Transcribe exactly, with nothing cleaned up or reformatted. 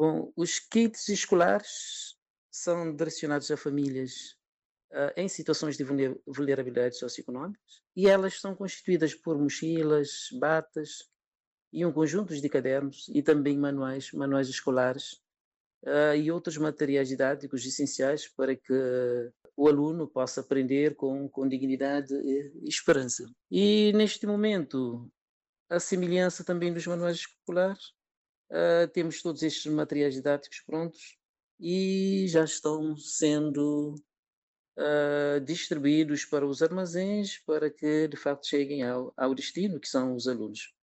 Bom, os kits escolares são direcionados a famílias, ah, em situações de vulne vulnerabilidade socioeconómicas, e elas são constituídas por mochilas, batas e um conjunto de cadernos e também manuais, manuais escolares, ah, e outros materiais didáticos essenciais para que o aluno possa aprender com com dignidade e e esperança. E neste momento, a semelhança também dos manuais escolares, ah, temos todos estes materiais didáticos prontos e já estão sendo, ah, distribuídos para os armazéns para que de facto cheguem ao ao destino, que são os alunos.